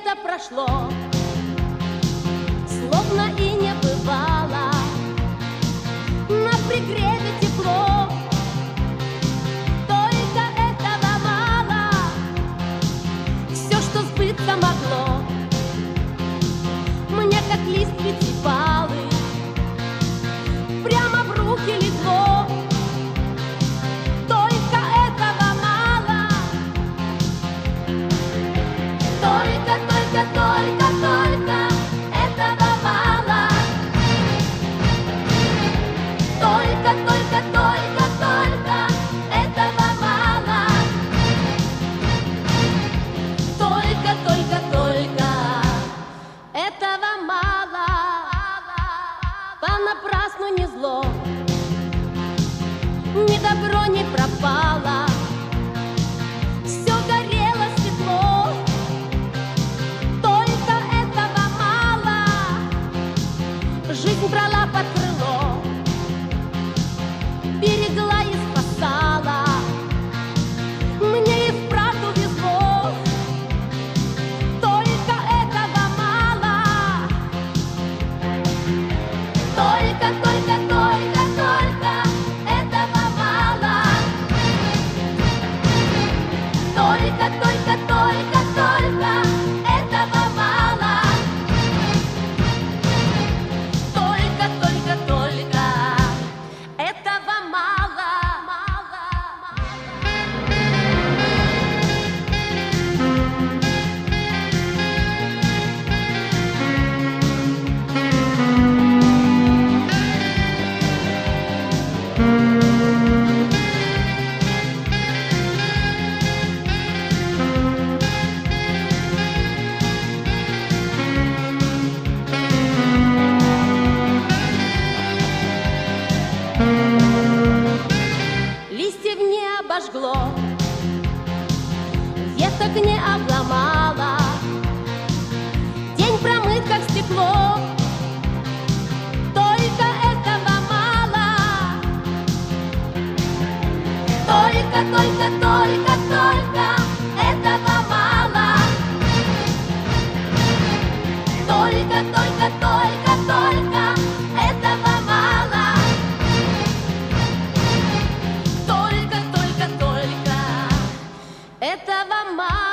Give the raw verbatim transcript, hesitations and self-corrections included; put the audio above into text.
лето прошло, словно и не бывало. На пригреве тепло, только этого мало. Все, что сбыться могло, мне как лист пятипалый прямо в руки легло. Только этого мало. Только, только, только, только этого мало. Только, только, только, только этого мало. Только, только, только этого мало. Понапрасну не зло, ни добро не пропало. Все горело светло, только этого мало. Жизнь брала под крыло, берегла и спасала. Мне и вправду везло, только этого мало. Только, только, только, только этого мало. Только, только, только, только этого мало. Только, только, только этого мало. Листьев не обожгло, веток не обломало. День промыт, как стекло, только этого мало. Только, только, только, только этого мало. Только, только, только, только этого мало. Только, только, только этого мало.